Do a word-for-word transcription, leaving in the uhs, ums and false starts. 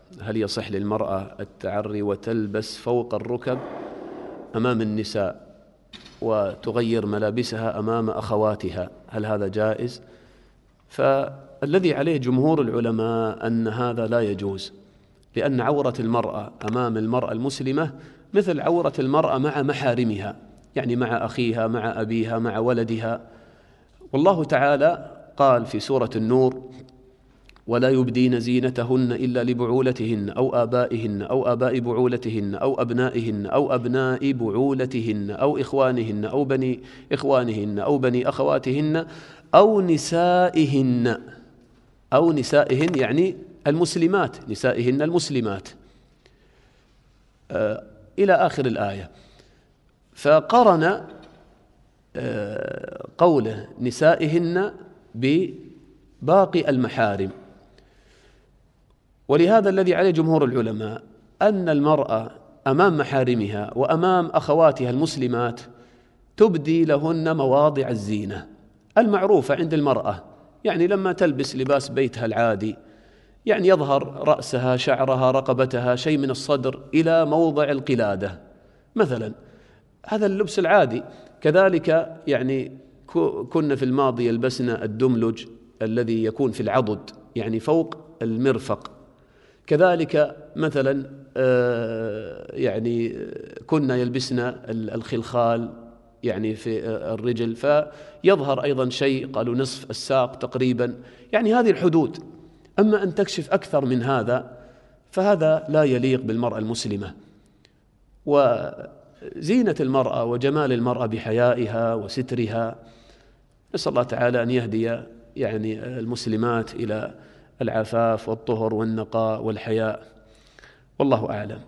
هل يصح للمرأة التعري وتلبس فوق الركب أمام النساء وتغير ملابسها أمام أخواتها؟ هل هذا جائز؟ فالذي عليه جمهور العلماء أن هذا لا يجوز، لأن عورة المرأة أمام المرأة المسلمة مثل عورة المرأة مع محارمها، يعني مع أخيها، مع أبيها، مع ولدها. والله تعالى قال في سورة النور: ولا يبدين زينتهن إلا لبعولتهن أو آبائهن أو آباء بعولتهن أو أبنائهن أو أبناء بعولتهن أو إخوانهن أو بني إخوانهن أو بني أخواتهن أو نسائهن أو نسائهن يعني المسلمات، نسائهن المسلمات، آه إلى آخر الآية. فقرن آه قوله نسائهن بباقي المحارم. ولهذا الذي عليه جمهور العلماء أن المرأة أمام محارمها وأمام أخواتها المسلمات تبدي لهن مواضع الزينة المعروفة عند المرأة، يعني لما تلبس لباس بيتها العادي يعني يظهر رأسها، شعرها، رقبتها، شيء من الصدر إلى موضع القلادة مثلا، هذا اللبس العادي. كذلك يعني كنا في الماضي يلبسنا الدملج الذي يكون في العضد يعني فوق المرفق. كذلك مثلا يعني كنا يلبسنا الخلخال يعني في الرجل، فيظهر أيضا شيء قالوا نصف الساق تقريبا، يعني هذه الحدود. أما أن تكشف أكثر من هذا فهذا لا يليق بالمرأة المسلمة. وزينة المرأة وجمال المرأة بحيائها وسترها، نسأل الله تعالى أن يهدي يعني المسلمات إلى العفاف والطهر والنقاء والحياء، والله أعلم.